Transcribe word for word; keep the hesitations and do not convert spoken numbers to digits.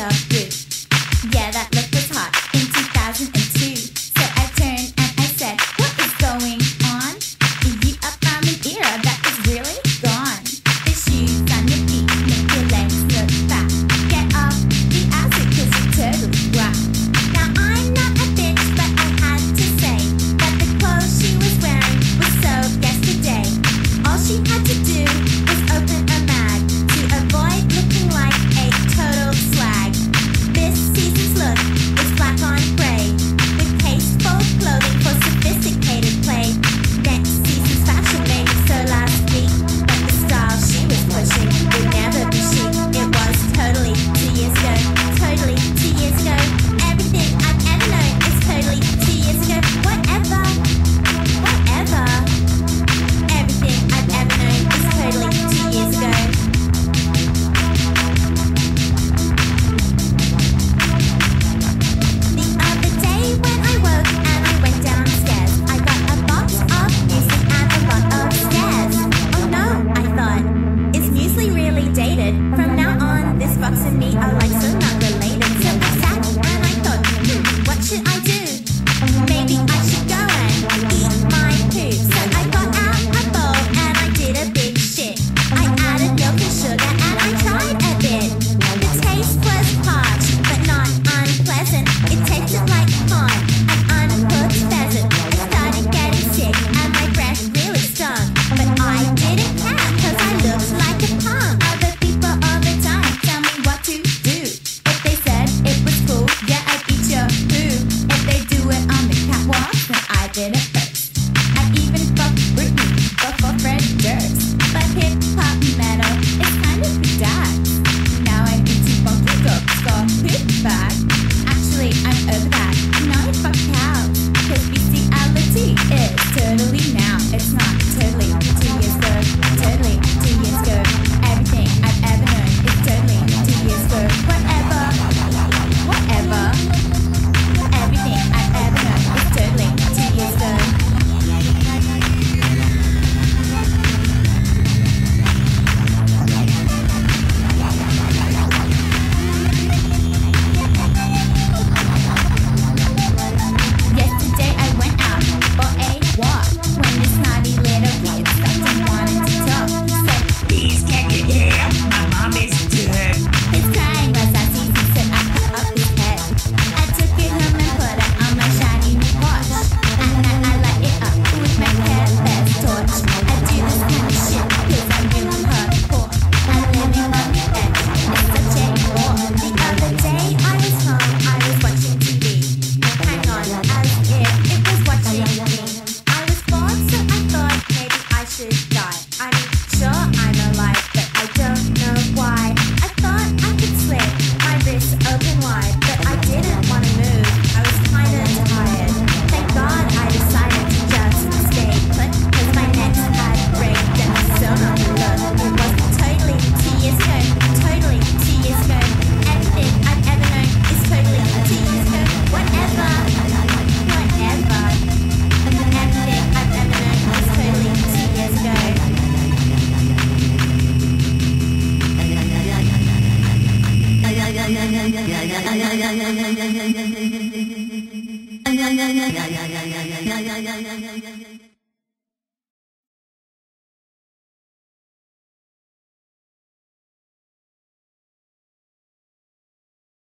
myself do. Yeah, that look was hot in two thousand two. So I turned and I said, what is going on? You up from an era that is really gone. The shoes on your feet make your legs look fat. Get off the acid cause you're totally whack. Now I'm not a bitch, but I had to say that the clothes she was wearing was so yesterday. All she had to do was open a mag to avoid looking like a total slag. This season's look is black on gray, with tasteful clothing for sophisticated play. Next season's fashion may be so last week, but the style she was pushing would never be chic. It was totally two years ago, totally two years ago. Everything I've ever known is totally two years ago. Whatever, whatever. Everything I've ever known is totally two years ago. The other day when I woke and I went downstairs, I got a box of muesli and a lot of stares. Oh no, I thought, is muesli really dated? From now on, this box and me are like so not related. So I sat and I thought, hmm, what should I do? Maybe I should go and eat my poo. So I got out a bowl and I did a big shit. I added milk and sugar and I tried a bit. The taste was harsh, but not unpleasant. It tasted like corn, an uncooked pheasant. I started getting sick and my breath really stung. But I didn't care cause I looked like a punk. Other people all the time tell me what to do. If they said it was cool, yeah, I'd eat your poo. If they do it on the catwalk, then I did it first. I even fucked Britney before Fred Durst. But hip-hop metal is kind of bad. Now I'm into funky dogs called poop bag. Actually, I'm over that. Now I fuck cows. Cause bestiality is totally now. It's not totally two years ago. Totally two years ago. Everything I've ever known is totally two years ago. Whatever. Whatever. Everything I've ever known is totally two years ago. Yesterday I went out for a walk when this naughty little kid stopped and wanted to talk. He said, Please can't you hear? My mom is dead. his crying was as easy, so I cut off his head. I took it home and put it on my shiny new watch. And then I light it up with my careless torch. I do this kind of shit cause I'm really hardcore. I'm living on the edge, it's such a bore. The other day I was home, I was watching T V. Hang on, as if it was watching me. I was bored, so I thought maybe I should die. I mean, sure I'm alive, but I don't know why. I thought I could slip my wrists open wide, but I didn't want to move. I was kinda tired. Thank God I decided to just stay put, cause my next had break and was so not the look. It was totally two years ago, totally two years ago. Everything I've ever known is totally two years ago. Whatever, whatever. Everything I've ever known is totally two years ago. Yeah, yeah, yeah, yeah, yeah, yeah, yeah, yeah, yeah.